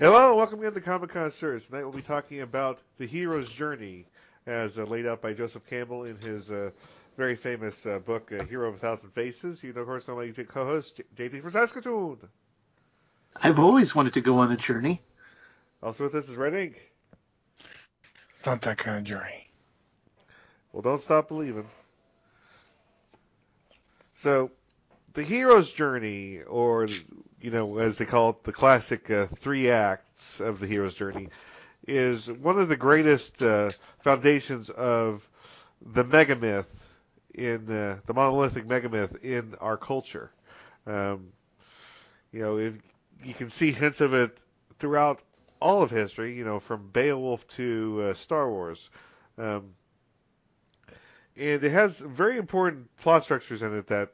Hello, welcome again to Comic Connoisseurs. Tonight we'll be talking about the hero's journey, as laid out by Joseph Campbell in his very famous book, Hero of a Thousand Faces. You know, of course, my co-host, JT from Saskatoon. I've always wanted to go on a journey. Also with us is Red Ink. It's not that kind of journey. Well, don't stop believing. So, the hero's journey, or, you know, as they call it, the classic three acts of the hero's journey, is one of the greatest foundations of the megamyth in the monolithic megamyth in our culture. Um, you can see hints of it throughout all of history. You know, from Beowulf to Star Wars, um, and it has very important plot structures in it that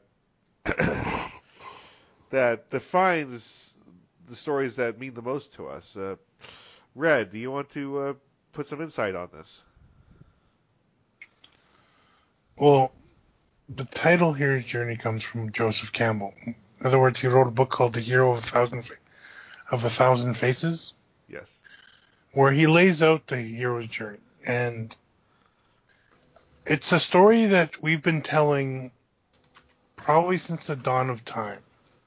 that defines the stories that mean the most to us. Red, do you want to put some insight on this? Well, the title Hero's Journey comes from Joseph Campbell. In other words, he wrote a book called The Hero of a Thousand Faces. Yes. Where he lays out the hero's journey. And it's a story that we've been telling probably since the dawn of time.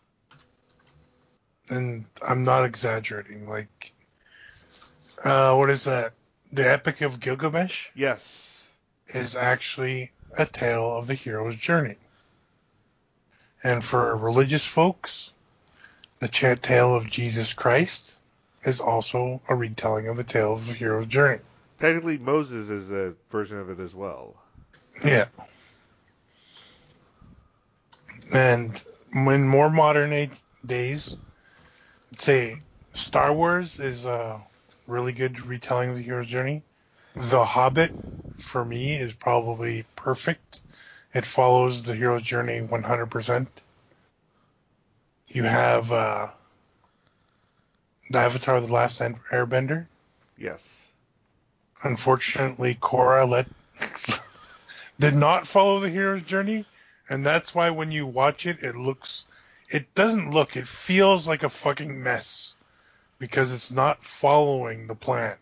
And I'm not exaggerating. Like, what is that? The Epic of Gilgamesh? Yes. Is actually a tale of the hero's journey. And for religious folks, the tale of Jesus Christ is also a retelling of the tale of the hero's journey. Technically, Moses is a version of it as well. Yeah. And in more modern days, I'd say Star Wars is a really good retelling of the hero's journey. The Hobbit, for me, is probably perfect. It follows the hero's journey 100%. You have the Avatar: The Last Airbender. Yes. Unfortunately, Korra did not follow the hero's journey, and that's why when you watch it, it feels like a fucking mess because it's not following the plan.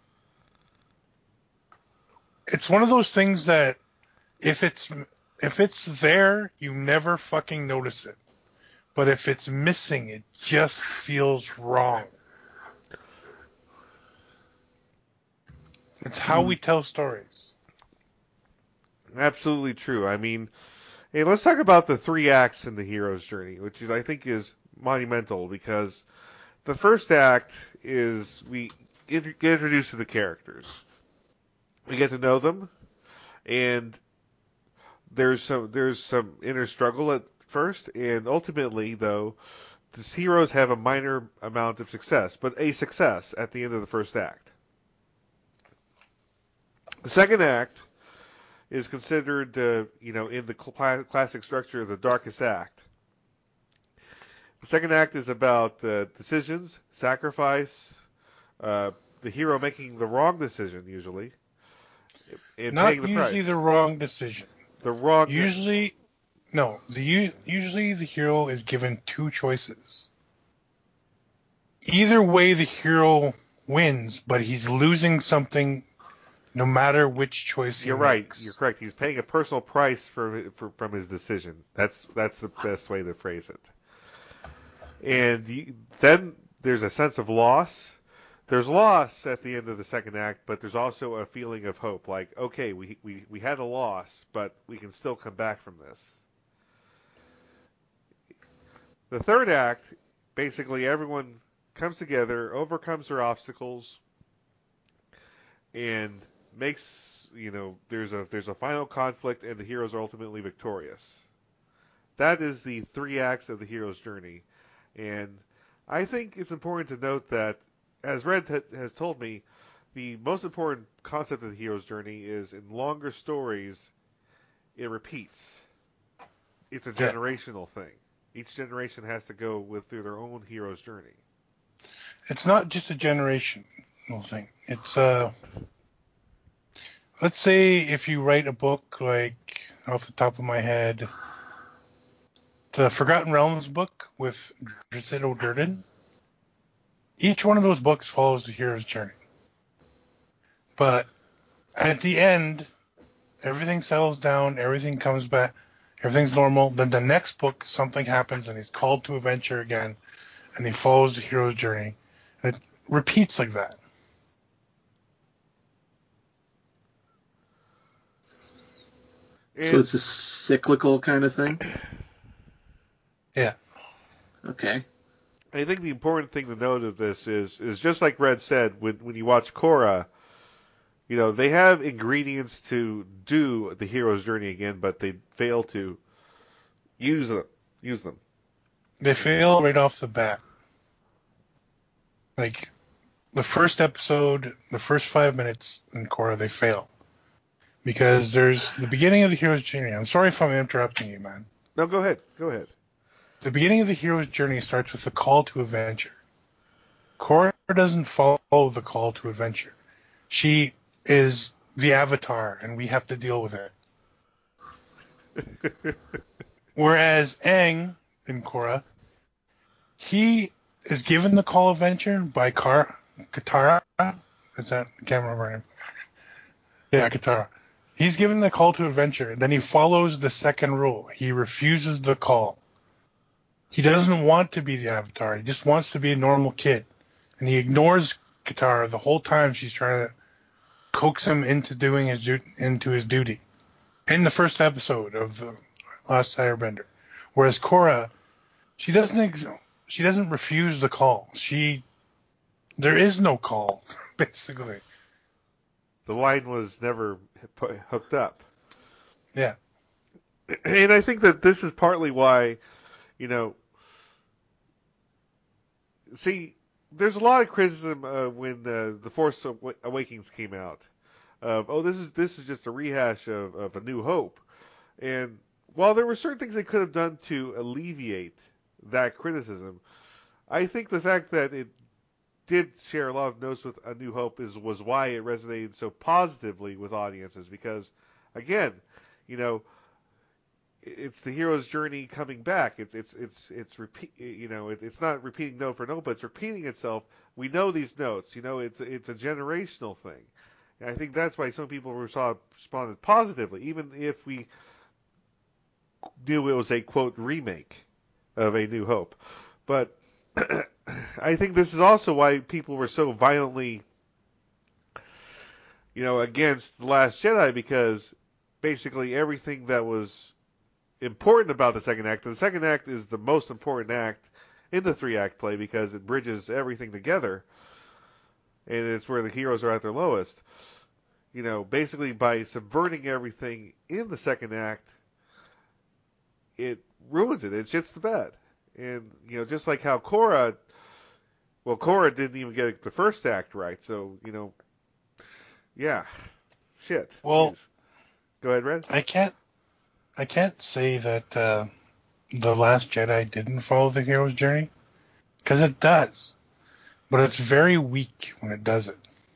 It's one of those things that if it's there, you never fucking notice it. But if it's missing, it just feels wrong. It's how we tell stories. Absolutely true. I mean, hey, let's talk about the three acts in the hero's journey, which I think is monumental because the first act is we get introduced to the characters. We get to know them, and there's some inner struggle at first, and ultimately, though, these heroes have a minor amount of success, but a success at the end of the first act. The second act is considered, in the classic structure, the darkest act. The second act is about decisions, sacrifice, the hero making the wrong decision usually, and paying Not the usually price. the wrong decision. The wrong. Usually the hero is given two choices. Either way, the hero wins, but he's losing something no matter which choice he You're right. makes. You're correct. He's paying a personal price from his decision. That's the best way to phrase it. And then there's a sense of loss. There's loss at the end of the second act, but there's also a feeling of hope. Like, okay, we had a loss, but we can still come back from this. The third act, basically everyone comes together, overcomes their obstacles, and makes, there's a final conflict, and the heroes are ultimately victorious. That is the three acts of the hero's journey. And I think it's important to note that, as Red has told me, the most important concept of the hero's journey is in longer stories, it repeats. It's a generational thing. Each generation has to go through their own hero's journey. It's not just a generational thing. It's let's say if you write a book like, off the top of my head, the Forgotten Realms book with Drizzt Do'Urden. each one of those books follows the hero's journey. But at the end, everything settles down, everything comes back, everything's normal. Then the next book, something happens, and he's called to adventure again, and he follows the hero's journey. And it repeats like that. So it's a cyclical kind of thing? Yeah. Okay. I think the important thing to note of this is just like Red said, when you watch Korra, they have ingredients to do the hero's journey again, but they fail to use them. They fail right off the bat. Like, the first episode, the first 5 minutes in Korra, they fail. Because there's the beginning of the hero's journey. I'm sorry if I'm interrupting you, man. No, go ahead. Go ahead. The beginning of the hero's journey starts with a call to adventure. Korra doesn't follow the call to adventure. She is the Avatar, and we have to deal with it. Whereas Aang in Korra, he is given the call of adventure by Katara. Is that? I can't remember her name. Yeah, Katara. He's given the call to adventure, then he follows the second rule. He refuses the call. He doesn't want to be the Avatar. He just wants to be a normal kid. And he ignores Katara the whole time she's trying to coax him into doing his duty. In the first episode of the Last Airbender. Whereas Korra, she doesn't refuse the call. There is no call, basically. The line was never hooked up. Yeah. And I think that this is partly why, see, there's a lot of criticism when The Force Awakens came out. This is just a rehash of A New Hope. And while there were certain things they could have done to alleviate that criticism, I think the fact that it did share a lot of notes with A New Hope was why it resonated so positively with audiences. Because, again, it's the hero's journey coming back. It's repeat. It's not repeating note for note, but it's repeating itself. We know these notes. It's a generational thing. And I think that's why some people responded positively, even if we knew it was a quote remake of A New Hope. But I think this is also why people were so violently, against The Last Jedi, because basically everything that was important about the second act, and the second act is the most important act in the three-act play because it bridges everything together, and it's where the heroes are at their lowest. Basically by subverting everything in the second act, it ruins it. It's just the bad. And, just like how Korra didn't even get the first act right, so, yeah. Shit. Well, Jeez. Go ahead, Red. I can't say that The Last Jedi didn't follow the hero's journey, because it does. But it's very weak when it does it.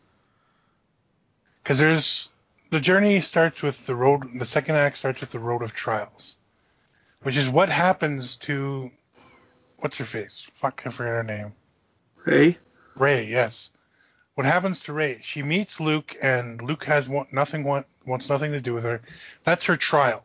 Because the journey starts with the second act starts with the road of trials, which is what happens to, what's her face? Fuck, I forget her name. Rey? Rey, yes. What happens to Rey? She meets Luke, and Luke wants nothing to do with her. That's her trial.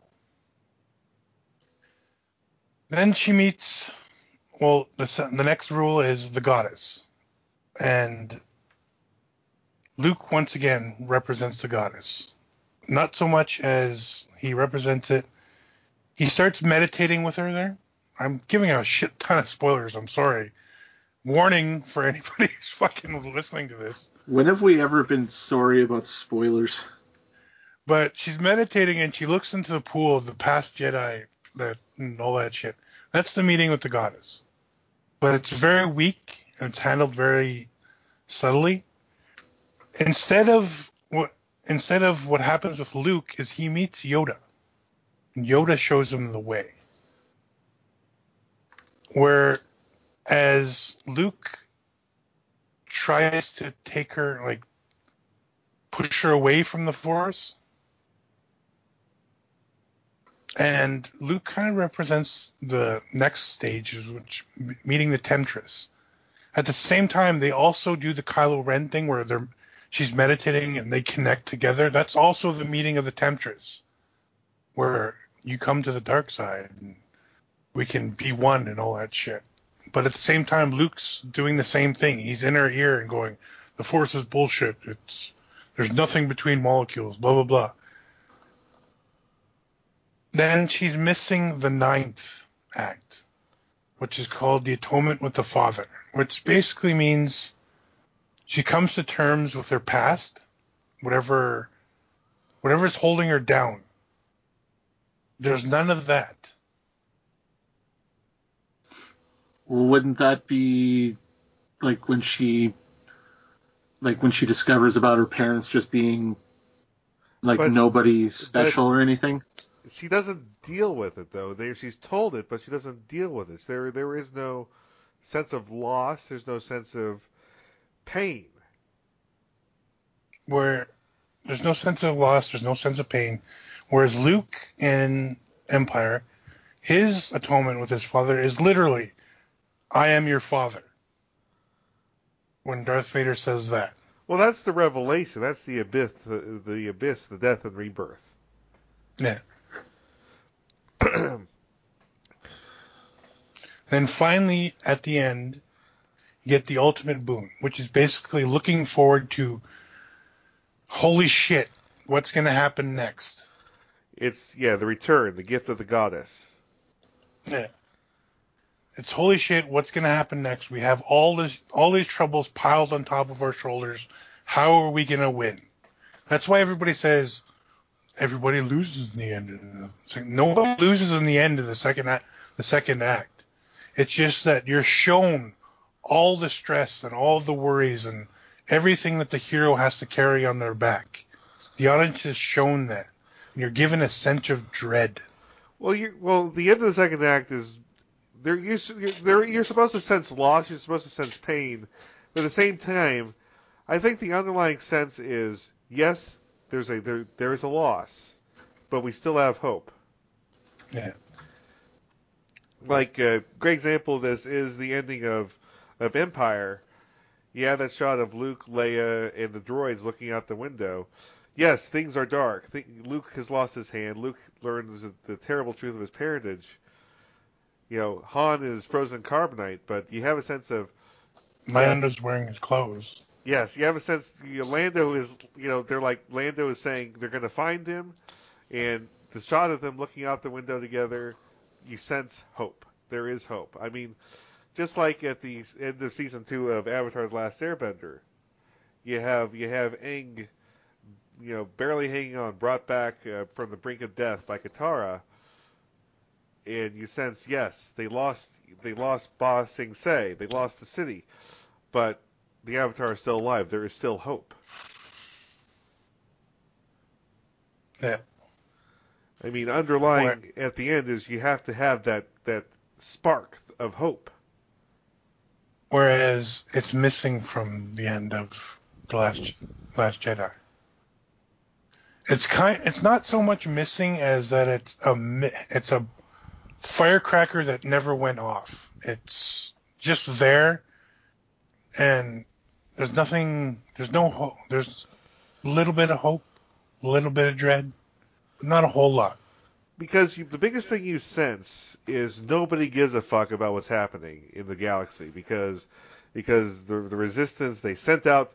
Then she meets, the next rule is the goddess. And Luke, once again, represents the goddess. Not so much as he represents it. He starts meditating with her there. I'm giving out a shit ton of spoilers. I'm sorry. Warning for anybody who's fucking listening to this. When have we ever been sorry about spoilers? But she's meditating and she looks into the pool of the past Jedi and all that shit. That's the meeting with the goddess. But it's very weak and it's handled very subtly. Instead of what happens with Luke is he meets Yoda. And Yoda shows him the way. Whereas Luke tries to take her, push her away from the Force. And Luke kind of represents the next stage, which meeting the Temptress. At the same time, they also do the Kylo Ren thing where she's meditating and they connect together. That's also the meeting of the Temptress, where you come to the dark side and we can be one and all that shit. But at the same time, Luke's doing the same thing. He's in her ear and going, "The Force is bullshit. There's nothing between molecules, blah, blah, blah." Then she's missing the 9th act, which is called The Atonement with the Father, which basically means she comes to terms with her past, whatever's holding her down. There's none of that. Wouldn't that be like when she discovers about her parents just being like nobody special or anything? She doesn't deal with it though. She's told it, but she doesn't deal with it. There is no sense of loss. There's no sense of pain. Where there's no sense of loss, there's no sense of pain. Whereas Luke in Empire, his atonement with his father is literally, "I am your father." When Darth Vader says that. Well, that's the revelation. That's the abyss, the death and rebirth. Yeah. Then finally, at the end, you get the ultimate boon, which is basically looking forward to, holy shit, what's going to happen next? It's, the return, the gift of the goddess. Yeah. It's holy shit, what's going to happen next? We have all these troubles piled on top of our shoulders. How are we going to win? That's why everybody says everybody loses in the end. Nobody loses in the end of the second act. It's just that you're shown all the stress and all the worries and everything that the hero has to carry on their back. The audience is shown that. And you're given a sense of dread. Well, the end of the second act is you're supposed to sense loss. You're supposed to sense pain, but at the same time, I think the underlying sense is yes, there is a loss, but we still have hope. Yeah. Like a great example of this is the ending of Empire. You have that shot of Luke, Leia, and the droids looking out the window. Yes, things are dark. Luke has lost his hand. Luke learns the terrible truth of his parentage. Han is frozen carbonite, but you have a sense of Lando's wearing his clothes. Yes, you have a sense. Lando is, they're like Lando is saying they're going to find him, and the shot of them looking out the window together, you sense hope. There is hope. I mean, just like at the end of season 2 of Avatar: The Last Airbender, you have Aang, barely hanging on, brought back from the brink of death by Katara, and you sense yes, they lost Ba Sing Se, they lost the city, but the Avatar is still alive. There is still hope. Yeah. I mean, underlying at the end is you have to have that spark of hope. Whereas it's missing from the end of the Last Jedi. It's not so much missing as that it's a firecracker that never went off. It's just there, and there's nothing. There's no hope. There's a little bit of hope, a little bit of dread, but not a whole lot. Because the biggest thing you sense is nobody gives a fuck about what's happening in the galaxy because the Resistance, they sent out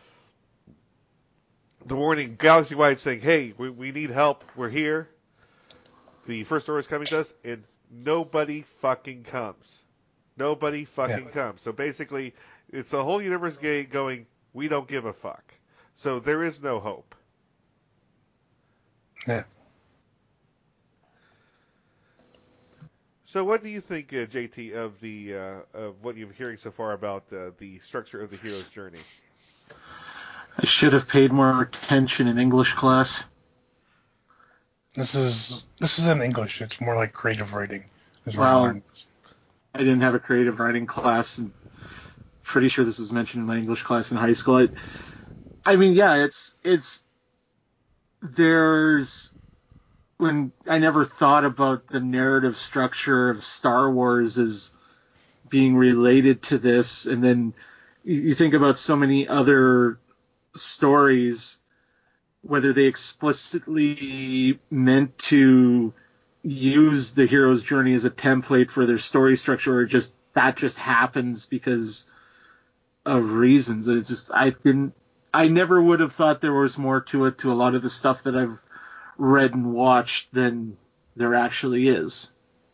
the warning galaxy-wide saying, hey, we need help, we're here, the First Order is coming to us, and nobody fucking comes. Nobody fucking comes. So basically, it's a whole universe going, we don't give a fuck. So there is no hope. Yeah. So what do you think, JT, of what you're hearing so far about the structure of the hero's journey? I should have paid more attention in English class. This is in English. It's more like creative writing. Well, I didn't have a creative writing class, and pretty sure this was mentioned in my English class in high school. I mean, yeah, there's when I never thought about the narrative structure of Star Wars as being related to this, and then you think about so many other stories, whether they explicitly meant to use the hero's journey as a template for their story structure, or just that just happens because of reasons. It's just I never would have thought there was more to it, to a lot of the stuff that I've read and watched, than there actually is.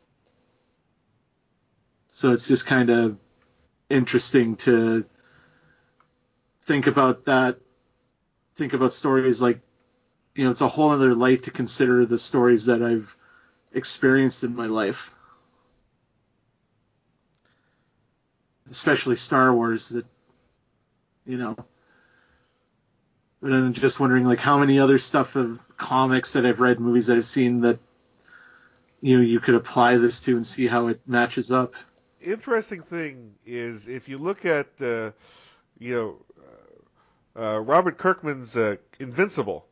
So it's just kind of interesting to think about that. Think about stories like, it's a whole other light to consider the stories that I've experienced in my life. Especially Star Wars, that, But I'm just wondering, like, how many other stuff of comics that I've read, movies that I've seen, that, you could apply this to and see how it matches up. Interesting thing is, if you look at, Robert Kirkman's Invincible,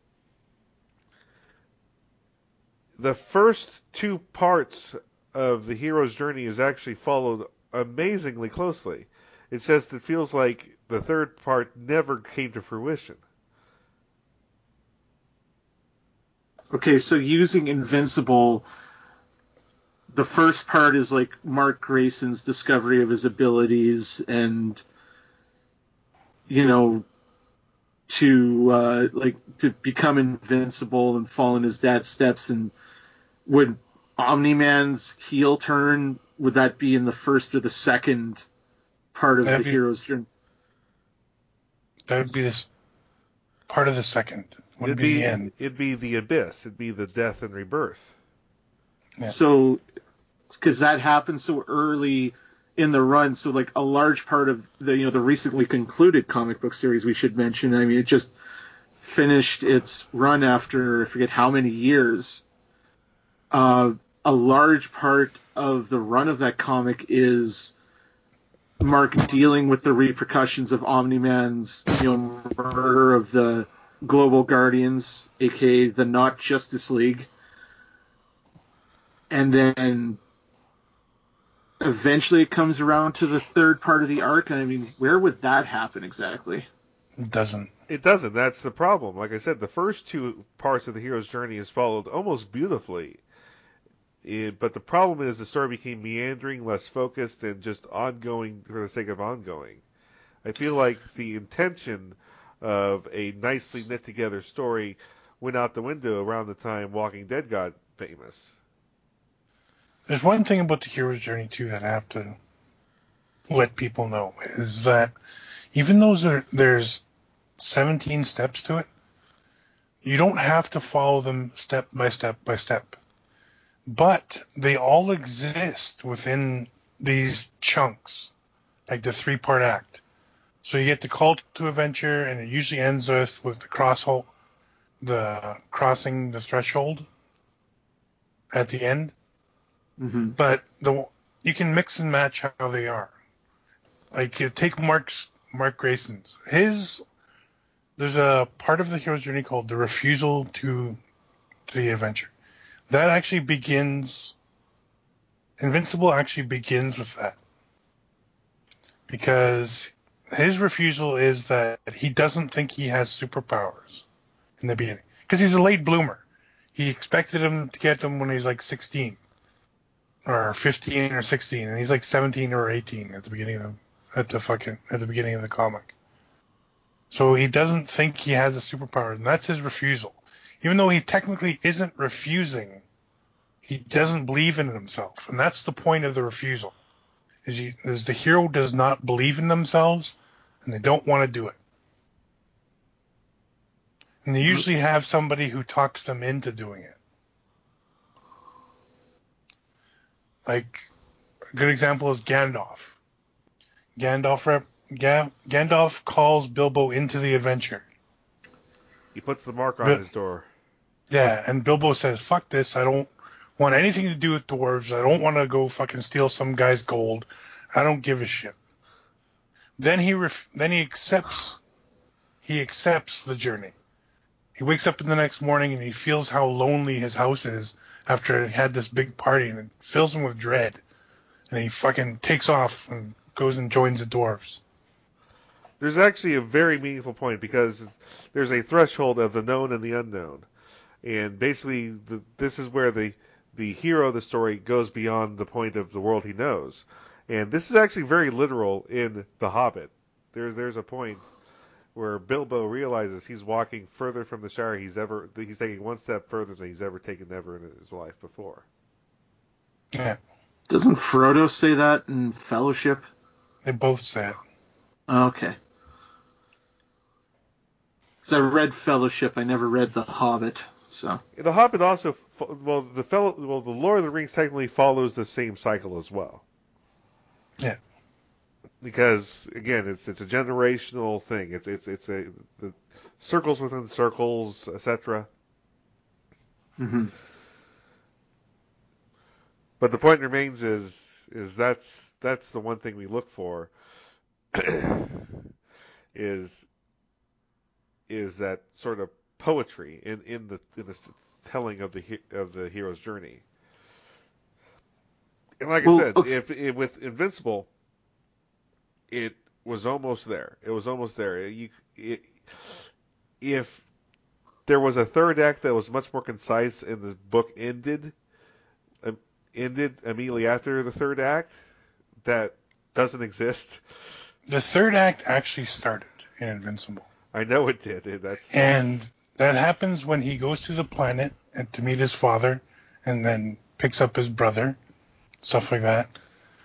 the first two parts of the hero's journey is actually followed amazingly closely. It says it feels like the third part never came to fruition. Okay, so using Invincible, the first part is like Mark Grayson's discovery of his abilities, and to become invincible and follow in his dad's steps. And would Omni-Man's heel turn, would that be in the first or the second part of the hero's journey? That would be this part of the second. Would be the end. It'd be the abyss. It'd be the death and rebirth. Yeah. So, because that happens so early in the run, so like a large part of the recently concluded comic book series, we should mention. I mean, it just finished its run after I forget how many years. A large part of the run of that comic is Mark dealing with the repercussions of Omni-Man's murder of the Global Guardians, aka the Not Justice League, and then eventually it comes around to the third part of the arc. And I mean, where would that happen exactly? It doesn't. It doesn't. That's the problem. Like I said, the first two parts of the hero's journey is followed almost beautifully. But the problem is the story became meandering, less focused, and just ongoing for the sake of ongoing. I feel like the intention of a nicely knit together story went out the window around the time Walking Dead got famous. There's one thing about the hero's journey, too, that I have to let people know, is that even though there's 17 steps to it, you don't have to follow them step by step by step. But they all exist within these chunks, like the 3-part act. So you get the call to adventure, and it usually ends with the crossing the threshold at the end. Mm-hmm. But you can mix and match how they are. Like, take Mark Grayson's. There's a part of the hero's journey called the refusal to the adventure. That actually begins. Invincible actually begins with that. Because his refusal is that he doesn't think he has superpowers in the beginning. Because he's a late bloomer. He expected him to get them when he was like 16. Or 15 or 16. And he's like 17 or 18 at the beginning of the comic. So he doesn't think he has a superpower, and that's his refusal. Even though he technically isn't refusing, he doesn't believe in himself, and that's the point of the refusal. Is the hero does not believe in themselves, and they don't want to do it. And they usually have somebody who talks them into doing it. Like, a good example is Gandalf. Gandalf calls Bilbo into the adventure. He puts the mark on his door. Yeah, and Bilbo says, fuck this, I don't want anything to do with dwarves, I don't want to go fucking steal some guy's gold, I don't give a shit. Then he accepts the journey. He wakes up in the next morning and he feels how lonely his house is after it had this big party, and it fills him with dread. and he fucking takes off and goes and joins the dwarves. There's actually a very meaningful point because there's a threshold of the known and the unknown, and basically this is where the hero of the story goes beyond the point of the world he knows, and this is actually very literal in The Hobbit. There's a point where Bilbo realizes he's walking further from the Shire he's taking one step further than he's ever taken ever in his life before. Yeah. Doesn't Frodo say that in Fellowship? They both say it. Okay. Because I read Fellowship, I never read The Hobbit, so. The Hobbit also, the Lord of the Rings technically follows the same cycle as well. Yeah. Because again, it's a generational thing. It's the circles within circles, etc. Mm-hmm. But the point remains is that's the one thing we look for is that sort of poetry in the telling of the hero's journey. And like I said, okay. with Invincible, it was almost there. It was almost there. If there was a third act that was much more concise and the book ended immediately after the third act, that doesn't exist. The third act actually started in Invincible. I know it did. And that happens when he goes to the planet and to meet his father and then picks up his brother, stuff like that.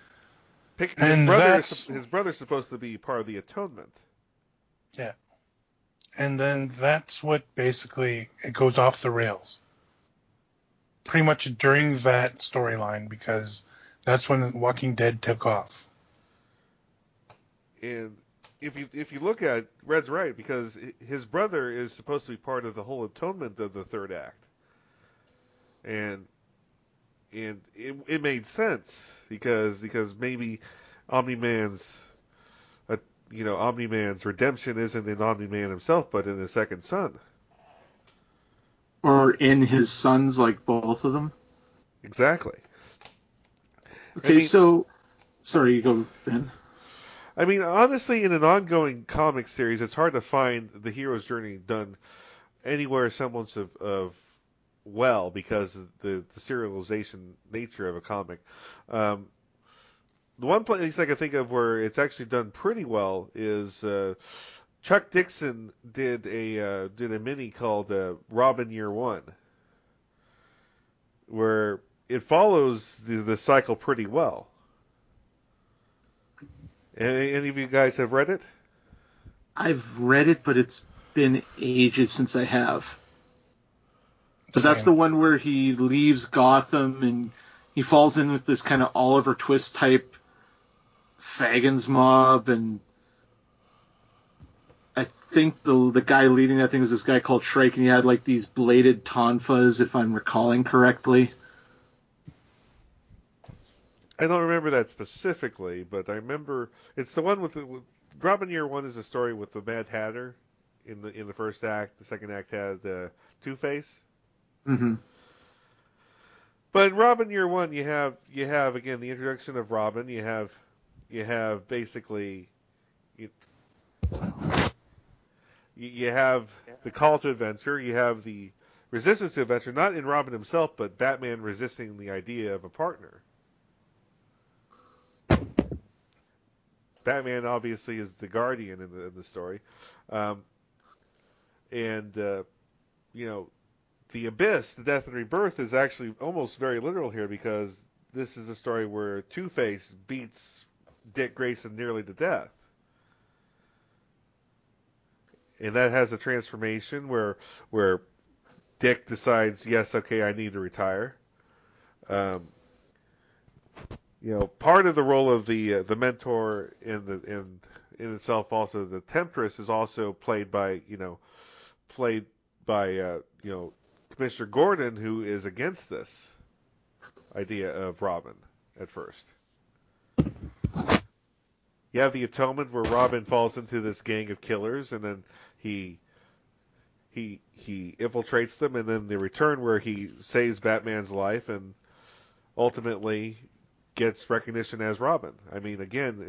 His brother's supposed to be part of the atonement. Yeah. And then that's what basically it goes off the rails. Pretty much during that storyline, because that's when Walking Dead took off. And if you look at it, Red's right, because his brother is supposed to be part of the whole atonement of the third act. And it made sense because maybe Omni-Man's Omni-Man's redemption isn't in Omni-Man himself, but in his second son. Or in his sons, like both of them. Exactly. Okay, so sorry, you go, Ben. I mean, honestly, in an ongoing comic series, it's hard to find the hero's journey done anywhere semblance of well because of the serialization nature of a comic. The one place I can think of where it's actually done pretty well is Chuck Dixon did a mini called Robin Year One, where it follows the cycle pretty well. Any of you guys have read it? I've read it, but it's been ages since I have. But Same. that's the one where he leaves Gotham and he falls in with this kind of Oliver Twist type Fagans mob, and I think the guy leading that thing was this guy called Shrike, and he had like these bladed tonfas, if I'm recalling correctly. I don't remember that specifically, but I remember it's the one with Robin Year One is a story with the Mad Hatter in the first act. The second act had Two-Face. Mm-hmm. But in Robin Year One, you have again the introduction of Robin. You have basically you have the call to adventure. You have the resistance to adventure, not in Robin himself, but Batman resisting the idea of a partner. Batman obviously is the guardian in the story, and the Abyss, the Death and Rebirth, is actually almost very literal here because this is a story where Two-Face beats Dick Grayson nearly to death, and that has a transformation where Dick decides, yes, okay, I need to retire. Part of the role of the mentor in itself, also the Temptress, is also played by Commissioner Gordon, who is against this idea of Robin at first. You have the Atonement where Robin falls into this gang of killers, and then he infiltrates them, and then the Return where he saves Batman's life and ultimately gets recognition as Robin. I mean, again,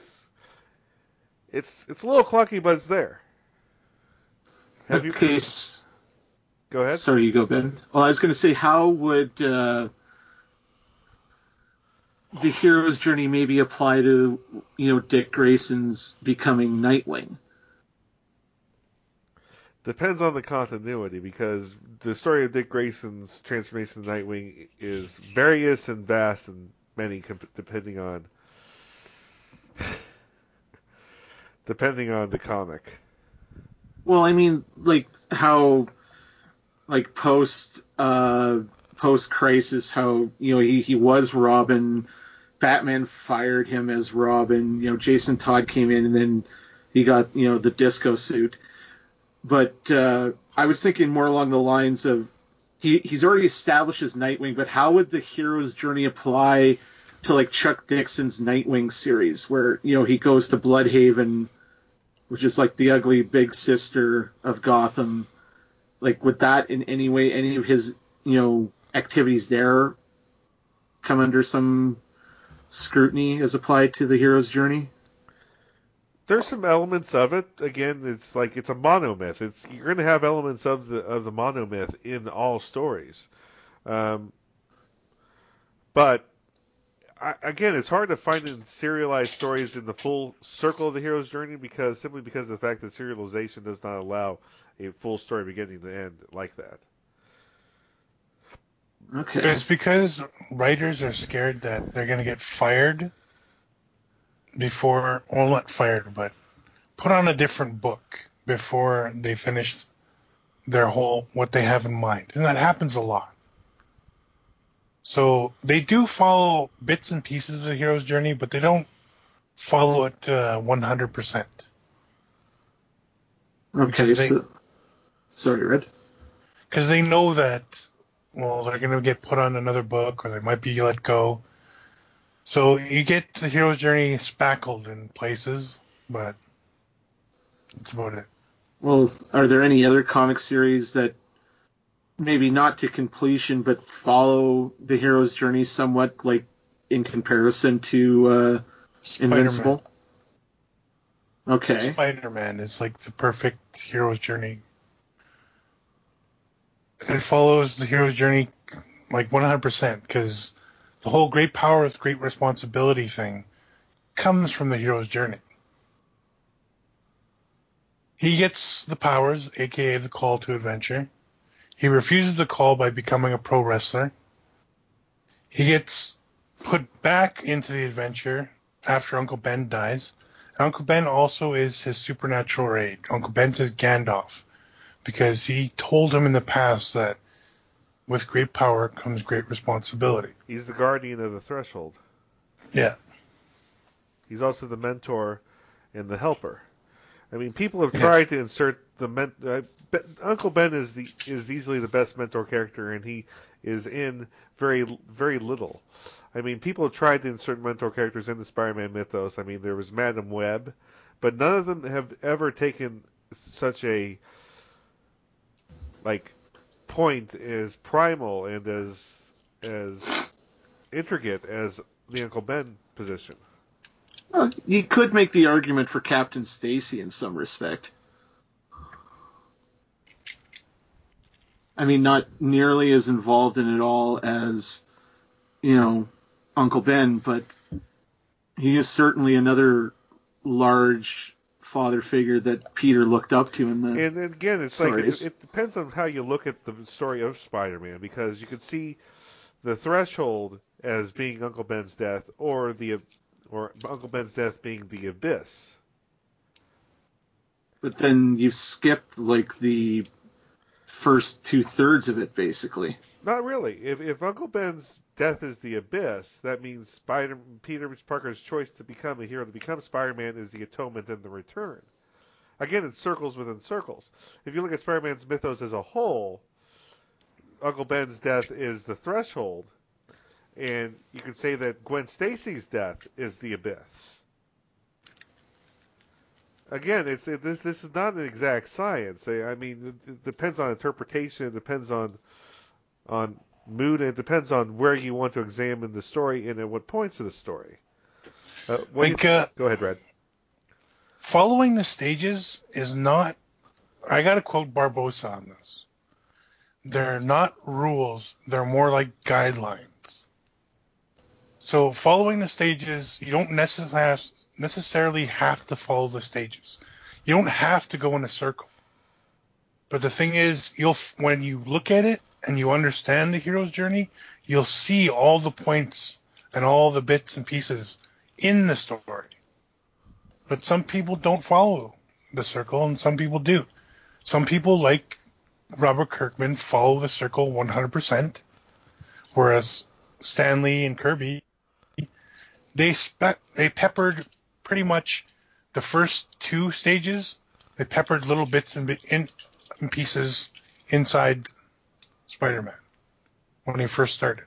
it's a little clunky, but it's there. Have you? Okay, Go ahead. sorry, you go, Ben. Well, I was going to say, how would the hero's journey maybe apply to, Dick Grayson's becoming Nightwing? Depends on the continuity, because the story of Dick Grayson's transformation to Nightwing is various and vast and many, depending on the comic. Well, I mean, like how, like post crisis, how he was Robin, Batman fired him as Robin. Jason Todd came in, and then he got the disco suit. But I was thinking more along the lines of he's already established his Nightwing, but how would the hero's journey apply to like Chuck Dixon's Nightwing series, where he goes to Bloodhaven, which is like the ugly big sister of Gotham? Like, would that in any way, any of his activities there come under some scrutiny as applied to the hero's journey? There's some elements of it. Again, it's like it's a monomyth. You're going to have elements of the monomyth in all stories, but again, it's hard to find in serialized stories in the full circle of the hero's journey simply because of the fact that serialization does not allow a full story beginning to end like that. Okay. It's because writers are scared that they're going to get fired before, well, not fired, but put on a different book before they finish their what they have in mind. And that happens a lot. So they do follow bits and pieces of the hero's journey, but they don't follow it 100%. Okay, sorry, Red. Because they know that, well, they're going to get put on another book, or they might be let go. So you get the hero's journey spackled in places, but that's about it. Well, are there any other comic series that maybe not to completion, but follow the hero's journey somewhat, like in comparison to Invincible? Okay. Spider-Man is like the perfect hero's journey. It follows the hero's journey like 100%, because the whole great power with great responsibility thing comes from the hero's journey. He gets the powers, aka the call to adventure. He refuses the call by becoming a pro wrestler. He gets put back into the adventure after Uncle Ben dies. Uncle Ben also is his supernatural aid. Uncle Ben's his Gandalf, because he told him in the past that with great power comes great responsibility. He's the guardian of the threshold. Yeah. He's also the mentor and the helper. I mean, people have tried to insert Uncle Ben is easily the best mentor character, and he is in very very little. I mean, people have tried to insert mentor characters in the Spider-Man mythos. I mean, there was Madam Web, but none of them have ever taken such a point as primal and as intricate as the Uncle Ben position. Well, you could make the argument for Captain Stacy in some respect. I mean, not nearly as involved in it all as, Uncle Ben, but he is certainly another large father figure that Peter looked up to in the And again, it's stories. It depends on how you look at the story of Spider-Man, because you could see the threshold as being Uncle Ben's death, or Uncle Ben's death being the abyss. But then you've skipped like the first 2/3 of it, basically. Not really. If Uncle Ben's death is the abyss, that means Peter Parker's choice to become a hero, to become Spider-Man, is the atonement and the return. Again, it's circles within circles. If you look at Spider-Man's mythos as a whole, Uncle Ben's death is the threshold, and you could say that Gwen Stacy's death is the abyss. Again, this is not an exact science. I mean, it depends on interpretation. It depends on mood, and it depends on where you want to examine the story and at what points of the story. Go ahead, Red. Following the stages is not. I got to quote Barbosa on this. They're not rules. They're more like guidelines. So following the stages, you don't necessarily have to follow the stages. You don't have to go in a circle. But the thing is, when you look at it and you understand the hero's journey, you'll see all the points and all the bits and pieces in the story. But some people don't follow the circle, and some people do. Some people, like Robert Kirkman, follow the circle 100%, whereas Stanley and Kirby, they peppered pretty much the first 2 stages. They peppered little bits and pieces inside Spider-Man when he first started.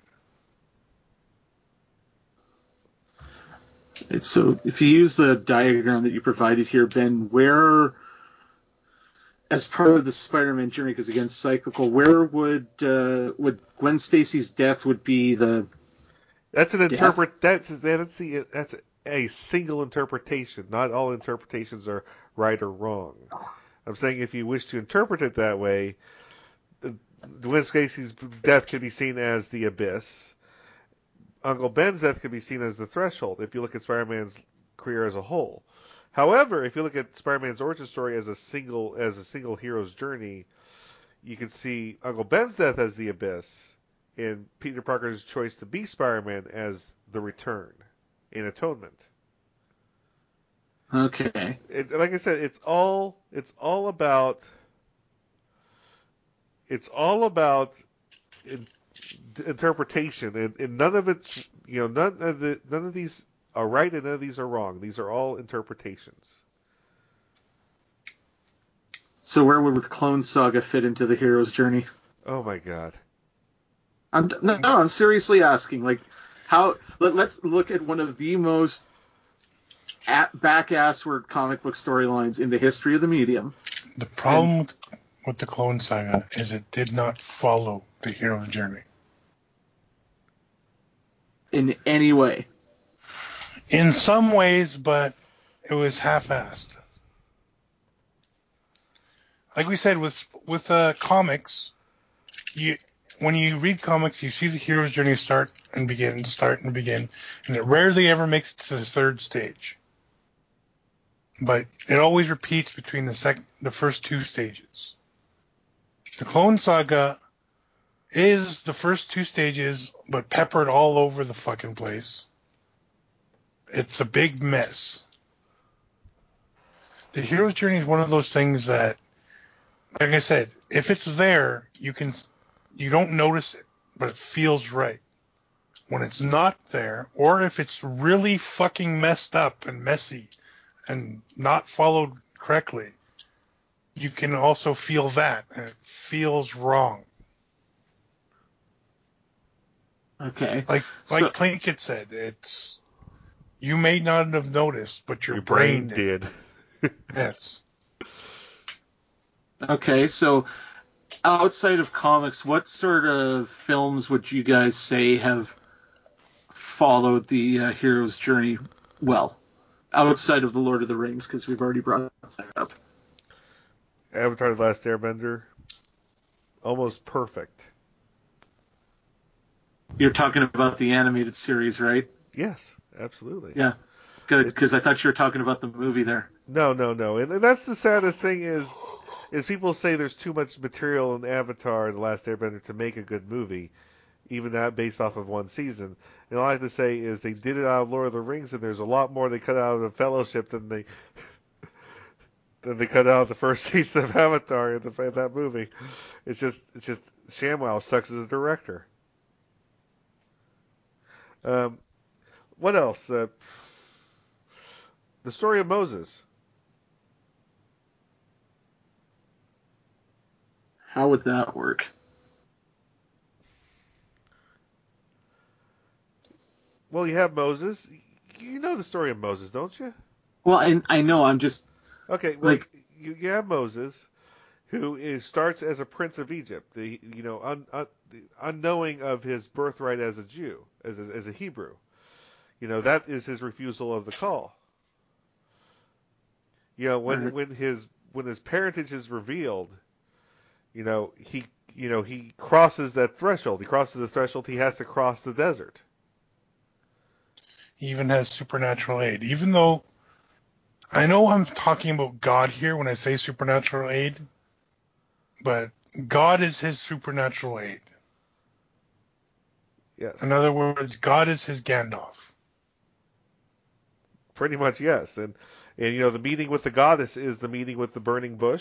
So if you use the diagram that you provided here, Ben, where, as part of the Spider-Man journey, because again, cyclical, where would Gwen Stacy's death would be the? That's a single interpretation. Not all interpretations are right or wrong. I'm saying if you wish to interpret it that way, Gwen Stacy's death could be seen as the abyss. Uncle Ben's death could be seen as the threshold if you look at Spider-Man's career as a whole. However, if you look at Spider-Man's origin story as a single hero's journey, you can see Uncle Ben's death as the abyss and Peter Parker's choice to be Spider-Man as the return in atonement. Okay. Like I said, it's all about interpretation, and none of it's none of these are right and none of these are wrong. These are all interpretations. So where would the Clone Saga fit into the hero's journey? Oh my God! I'm seriously asking. Like, how? Let's look at one of the most back-assward comic book storylines in the history of the medium. The problem with the Clone Saga is it did not follow the hero's journey. In any way? In some ways, but it was half-assed. Like we said, with comics, when you read comics, you see the hero's journey start and begin, and it rarely ever makes it to the 3rd stage. But it always repeats between the first 2 stages. The Clone Saga is the first 2 stages, but peppered all over the fucking place. It's a big mess. The hero's journey is one of those things that, like I said, if it's there, you don't notice it, but it feels right. When it's not there, or if it's really fucking messed up and messy and not followed correctly, you can also feel that, and it feels wrong. Okay. Like Plinkett said, it's you may not have noticed, but your brain did. Yes. Okay, so outside of comics, what sort of films would you guys say have followed the hero's journey well? Outside of The Lord of the Rings, because we've already brought that up. Avatar: The Last Airbender, almost perfect. You're talking about the animated series, right? Yes, absolutely. Yeah, good, because I thought you were talking about the movie there. No, and that's the saddest thing is people say there's too much material in Avatar: The Last Airbender to make a good movie, even that based off of one season. And all I have to say is they did it out of Lord of the Rings, and there's a lot more they cut out of the Fellowship than they cut out of the first season of Avatar in that movie. It's just ShamWow sucks as a director. What else? The story of Moses. How would that work? Well, you have Moses. You know the story of Moses, don't you? Well, I know. I'm just okay. Well, you have Moses, who starts as a prince of Egypt. unknowing of his birthright as a Jew, as a Hebrew. That is his refusal of the call. When his parentage is revealed, he crosses that threshold. He crosses the threshold. He has to cross the desert. He even has supernatural aid. Even though I know I'm talking about God here when I say supernatural aid, but God is his supernatural aid. Yes. In other words, God is his Gandalf. Pretty much, yes. And the meeting with the goddess is the meeting with the burning bush.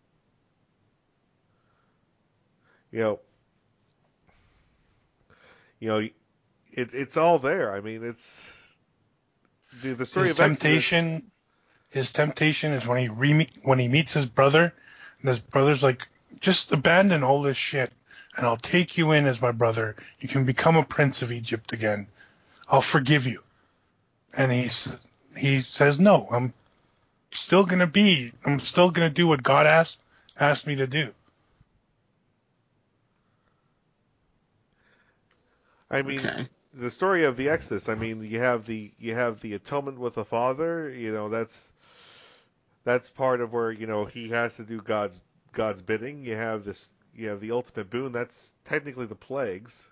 It's all there. I mean, it's the story of Exodus. His temptation is when he meets his brother, and his brother's like, just abandon all this shit, and I'll take you in as my brother. You can become a prince of Egypt again. I'll forgive you. And he says, no, I'm still gonna do what God asked me to do. I mean, the story of the Exodus. I mean, you have the atonement with the Father. That's part of where he has to do God's bidding. You have the ultimate boon. That's technically the plagues.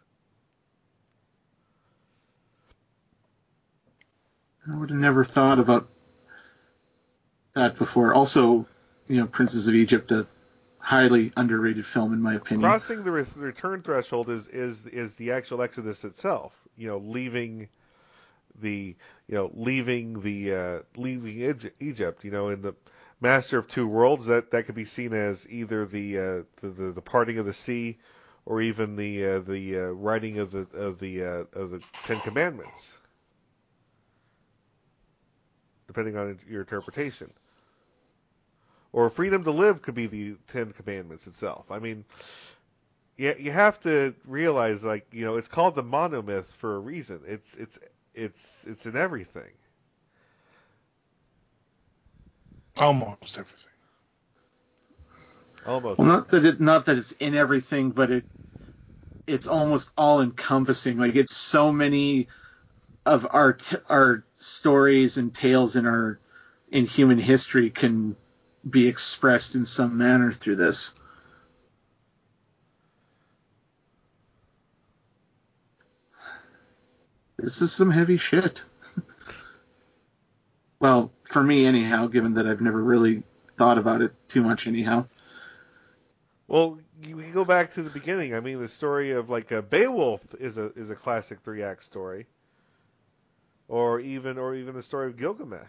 I would have never thought about that before. Also, Princes of Egypt, a highly underrated film in my opinion. Crossing the return threshold is the actual Exodus itself. Leaving Egypt. In the Master of Two Worlds, that could be seen as either the parting of the sea, or even the writing of the Ten Commandments, depending on your interpretation. Or freedom to live could be the Ten Commandments itself. I mean, you have to realize, it's called the monomyth for a reason. It's in everything. Almost everything. Almost. Well, not that it's in everything, but it's almost all encompassing. Like, it's so many of our stories and tales in human history can be expressed in some manner through this. This is some heavy shit. Well, for me anyhow, given that I've never really thought about it too much anyhow. Well, you go back to the beginning. I mean, the story of Beowulf is a classic 3-act story, or even the story of Gilgamesh.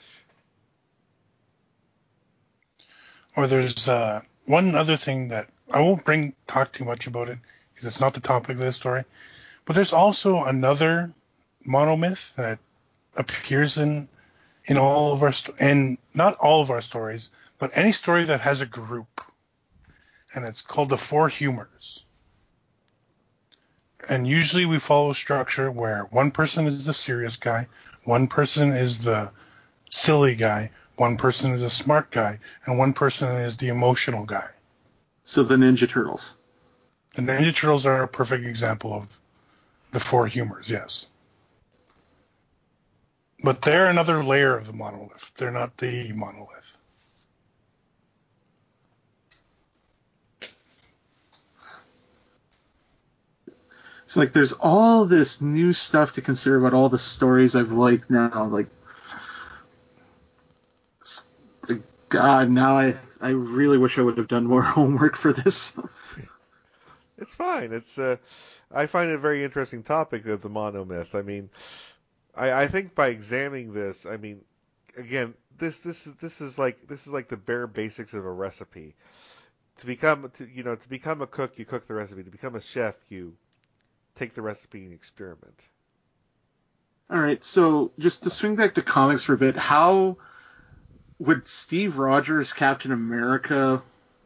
Or there's one other thing that I won't talk too much about it because it's not the topic of this story. But there's also another monomyth that appears in all of our and not all of our stories, but any story that has a group, and it's called the Four Humors. And usually we follow a structure where one person is the serious guy, one person is the silly guy, one person is a smart guy, and one person is the emotional guy. So the Ninja Turtles. The Ninja Turtles are a perfect example of the Four Humors, yes. But they're another layer of the monolith. They're not the monolith. So, there's all this new stuff to consider about all the stories I've liked now. God, now I really wish I would have done more homework for this. It's fine. I find it a very interesting topic of the monomyth. I mean, I think by examining this, I mean, again, this is like the bare basics of a recipe. To become a cook, you cook the recipe. To become a chef, you take the recipe and experiment. All right, so just to swing back to comics for a bit, how would Steve Rogers, Captain America,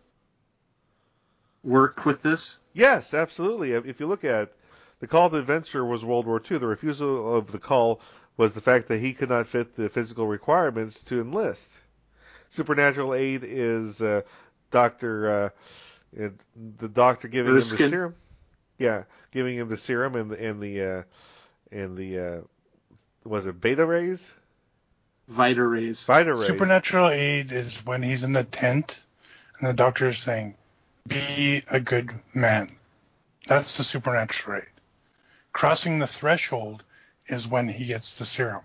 work with this? Yes, absolutely. If you look at the call to adventure was World War II. The refusal of the call was the fact that he could not fit the physical requirements to enlist. Supernatural aid is the doctor giving Erskine. him the serum. Yeah, giving him the serum and the was it beta rays? Vita rays. Vita rays. Supernatural aid is when he's in the tent and the doctor is saying, "Be a good man." That's the supernatural aid. Crossing the threshold is when he gets the serum.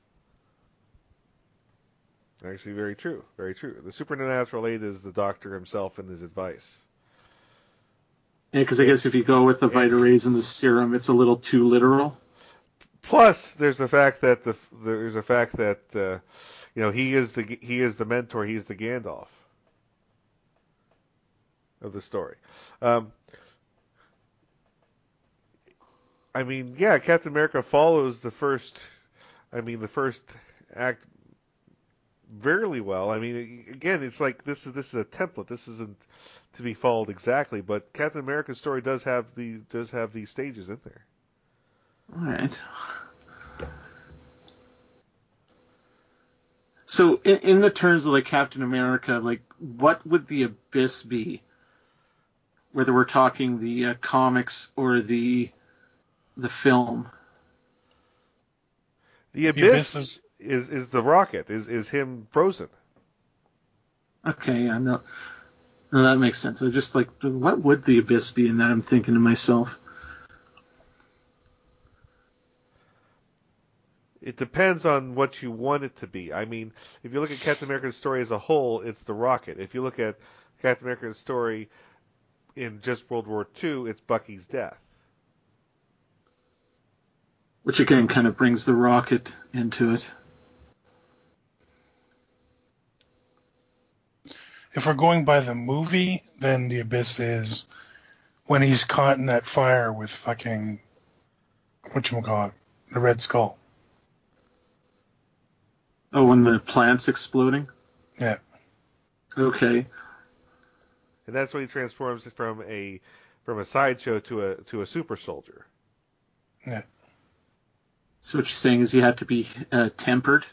Actually, very true. Very true. The supernatural aid is the doctor himself and his advice. Yeah, because I guess if you go with the Vita rays and the serum, it's a little too literal. Plus, there's the fact that he is the mentor. He's the Gandalf of the story. I mean, yeah, Captain America follows the first act fairly well. I mean, again, it's like this is a template. This isn't to be followed exactly, but Captain America's story does have these stages in there. All right. So, in the terms of like Captain America, like what would the Abyss be? Whether we're talking the comics or the film. The Abyss is the Rocket, is him frozen. Okay, yeah, no, that makes sense. I just like, what would the Abyss be in that? I'm thinking to myself. It depends on what you want it to be. I mean, if you look at Captain America's story as a whole, it's the Rocket. If you look at Captain America's story in just World War II, it's Bucky's death. Which again kind of brings the Rocket into it. If we're going by the movie, then the Abyss is when he's caught in that fire with fucking, whatchamacallit, the Red Skull. Oh, when the plant's exploding? Yeah. Okay. And that's when he transforms from a sideshow to a super soldier. Yeah. So what you're saying is he had to be tempered?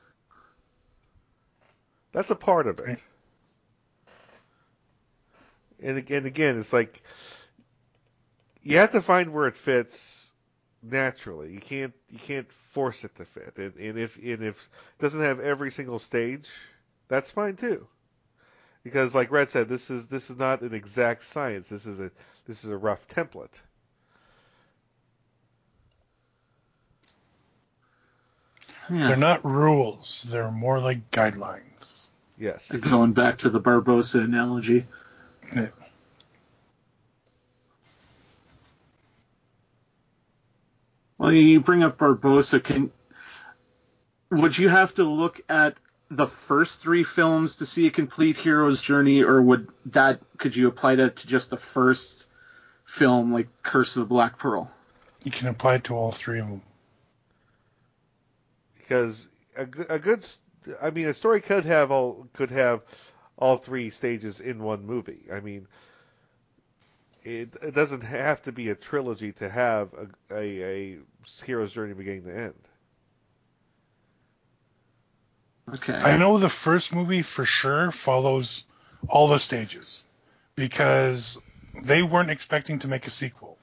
That's a part of it. Right. And again, it's like you have to find where it fits naturally. You can't force it to fit. And if it doesn't have every single stage, that's fine too. Because like Red said, this is not an exact science. This is a rough template. Yeah. They're not rules. They're more like guidelines. Yes. Going back to the Barbossa analogy. Yeah. Well, you bring up Barbossa. Would you have to look at the first three films to see a complete hero's journey, or could you apply that to just the first film, like Curse of the Black Pearl? You can apply it to all three of them. Because a story could have all three stages in one movie. I mean, it doesn't have to be a trilogy to have a hero's journey beginning to end. Okay. I know the first movie for sure follows all the stages because they weren't expecting to make a sequel.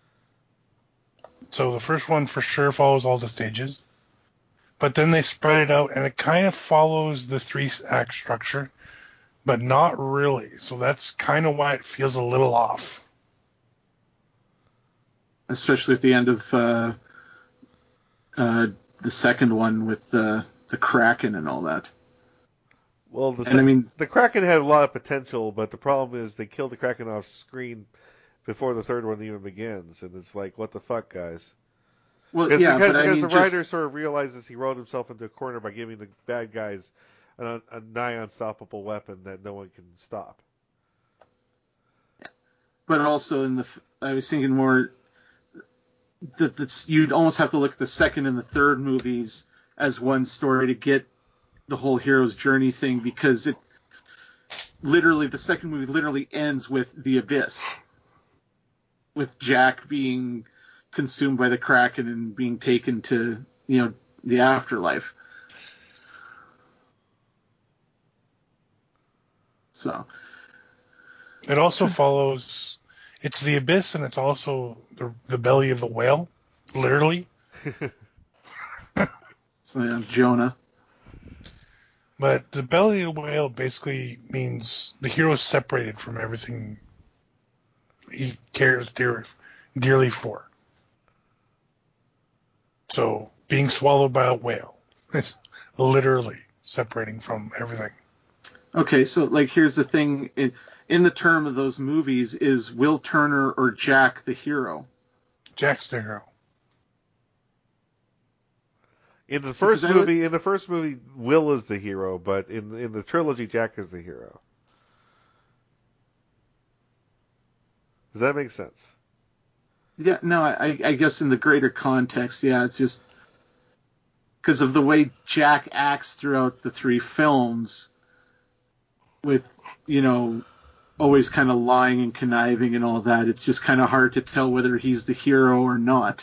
So the first one for sure follows all the stages. But then they spread it out and it kind of follows the 3-act structure, but not really. So that's kind of why it feels a little off. Especially at the end of the second one with the Kraken and all that. Well, the Kraken had a lot of potential, but the problem is they killed the Kraken off screen before the third one even begins, and it's like, what the fuck, guys? Well, because the writer just... sort of realizes he wrote himself into a corner by giving the bad guys a nigh unstoppable weapon that no one can stop. But also I was thinking more that you'd almost have to look at the second and the third movies as one story to get the whole hero's journey thing, because the second movie literally ends with the Abyss, with Jack being consumed by the Kraken and being taken to the afterlife. So it also follows It's the abyss, and it's also the belly of the whale, literally. So, yeah, Jonah. But the belly of the whale basically means the hero is separated from everything he cares dearly for. So being swallowed by a whale is literally separating from everything. Okay, so like here's the thing: in the term of those movies, is Will Turner or Jack the hero? Jack's the hero. In the first movie, Will is the hero, but in the trilogy, Jack is the hero. Does that make sense? Yeah, no, I guess in the greater context, yeah, it's just because of the way Jack acts throughout the three films, with always kind of lying and conniving and all that. It's just kind of hard to tell whether he's the hero or not.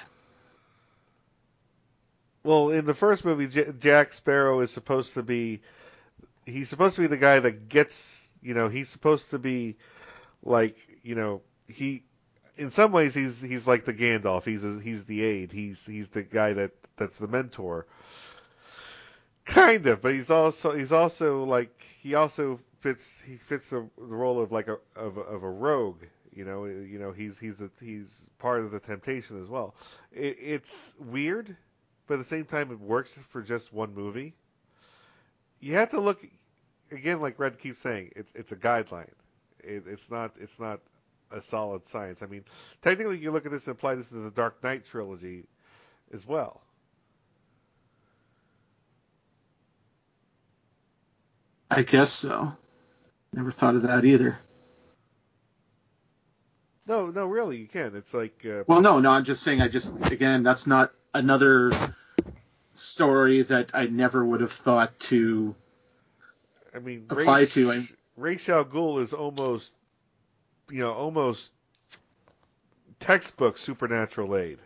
Well, in the first movie, Jack Sparrow is supposed to be the guy that gets, he's supposed to be like, he in some ways he's like the Gandalf. He's the aide. He's the guy that's the mentor. Kind of, but he's also like he fits the role of like a rogue. He's part of the temptation as well. It's weird, but at the same time it works for just one movie. You have to look again, like Red keeps saying, it's a guideline. It's not a solid science. I mean, technically, you look at this and apply this to the Dark Knight trilogy as well. I guess so. Never thought of that either. No, really, you can. It's like well, no, I'm just saying. Again, that's not another story that I never would have thought to. I mean, apply to. Ra's al Ghul is almost textbook supernatural aid,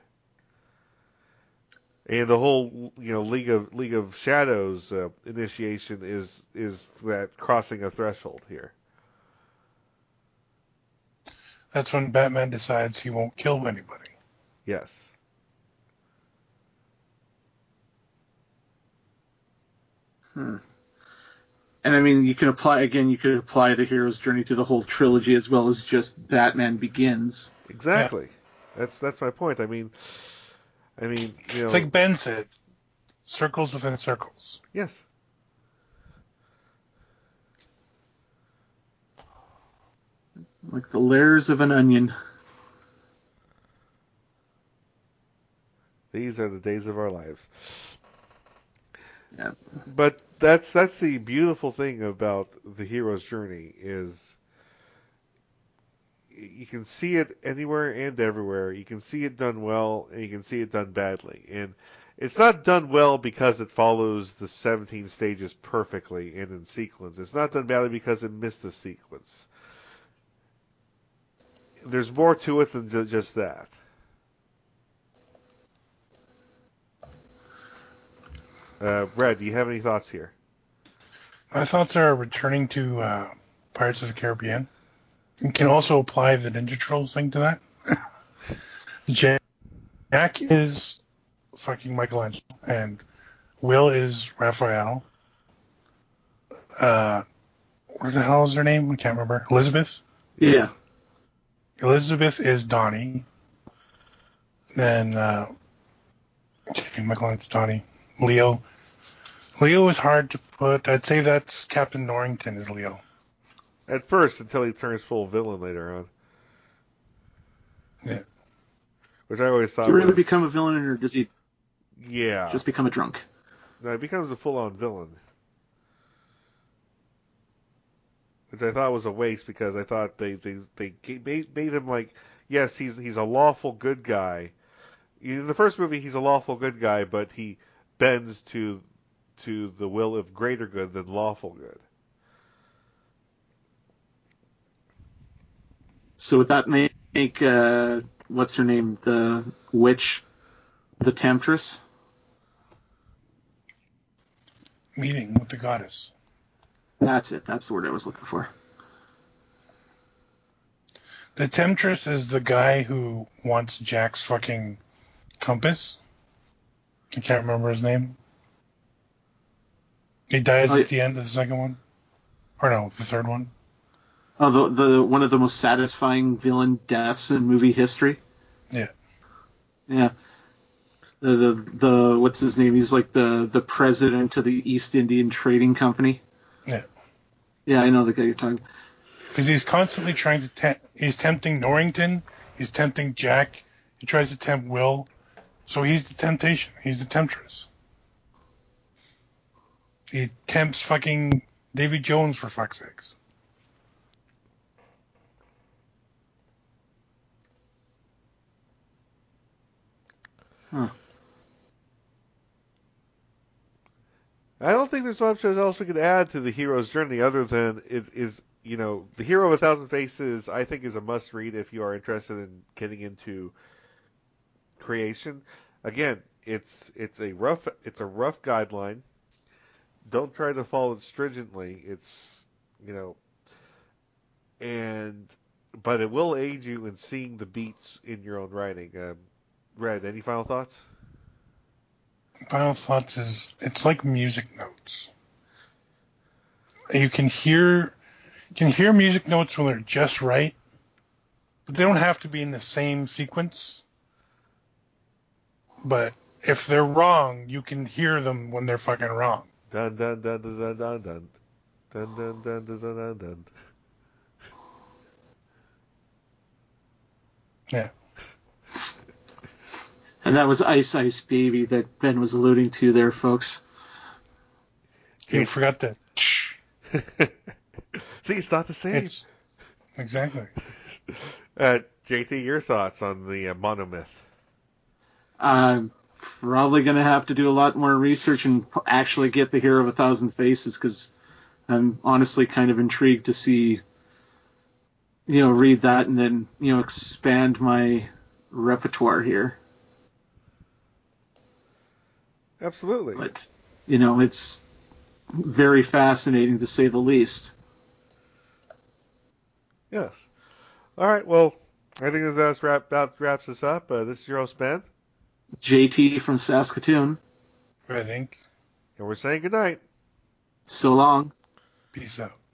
and the whole League of Shadows initiation is that crossing a threshold here. That's when Batman decides he won't kill anybody. Yes. And I mean, you could apply the hero's journey to the whole trilogy as well as just Batman Begins. Exactly. Yeah. That's my point. I mean, It's like Ben said, circles within circles. Yes. Like the layers of an onion. These are the days of our lives. Yeah. But that's the beautiful thing about the hero's journey is you can see it anywhere and everywhere. You can see it done well and you can see it done badly. And it's not done well because it follows the 17 stages perfectly and in sequence. It's not done badly because it missed the sequence. There's more to it than just that. Brad, do you have any thoughts here? My thoughts are returning to Pirates of the Caribbean. You can also apply the Ninja Turtles thing to that. Jack is fucking Michelangelo, and Will is Raphael. What the hell is her name? I can't remember. Elizabeth? Yeah. Elizabeth is Donnie. Then Michelangelo's Donnie. Leo. Leo is hard to put. I'd say that's Captain Norrington is Leo. At first, until he turns full villain later on. Yeah. Which I always thought does he really become a villain, or does he just become a drunk? No, he becomes a full-on villain. Which I thought was a waste because I thought they made him like, yes, he's a lawful good guy. In the first movie, he's a lawful good guy, but he bends to the will of greater good than lawful good. So would that make what's her name, the witch, the temptress? Meeting with the goddess. That's it. That's the word I was looking for. The Temptress is the guy who wants Jack's fucking compass. I can't remember his name. He dies at the end of the second one. Or no, the third one. Oh, the one of the most satisfying villain deaths in movie history. Yeah. Yeah. The what's his name? He's like the president of the East Indian Trading Company. Yeah. Yeah, I know the guy you're talking about. Because he's constantly trying to he's tempting Norrington, he's tempting Jack, he tries to tempt Will. So he's the temptation. He's the temptress. He tempts fucking Davy Jones, for fuck's sakes. Huh. I don't think there's much else we could add to the hero's journey other than it is, the Hero of a Thousand Faces, I think, is a must read if you are interested in getting into creation. Again, it's a rough guideline. Don't try to follow it stringently. It's, and but it will aid you in seeing the beats in your own writing. Red, any final thoughts? Final thoughts is it's like music notes. You can hear music notes when they're just right, but they don't have to be in the same sequence. But if they're wrong, you can hear them when they're fucking wrong. Dun dun dun dun dun dun dun dun dun dun dun dun dun dun. Yeah. And that was Ice Ice Baby that Ben was alluding to there, folks. You forgot that. See, it's not the same. Exactly. JT, your thoughts on the monomyth? I'm probably going to have to do a lot more research and actually get the Hero of a Thousand Faces, because I'm honestly kind of intrigued to see, read that and then, expand my repertoire here. Absolutely. But, it's very fascinating to say the least. Yes. All right. Well, I think that wraps us up. This is your host, Ben. JT from Saskatoon. I think. And we're saying goodnight. So long. Peace out.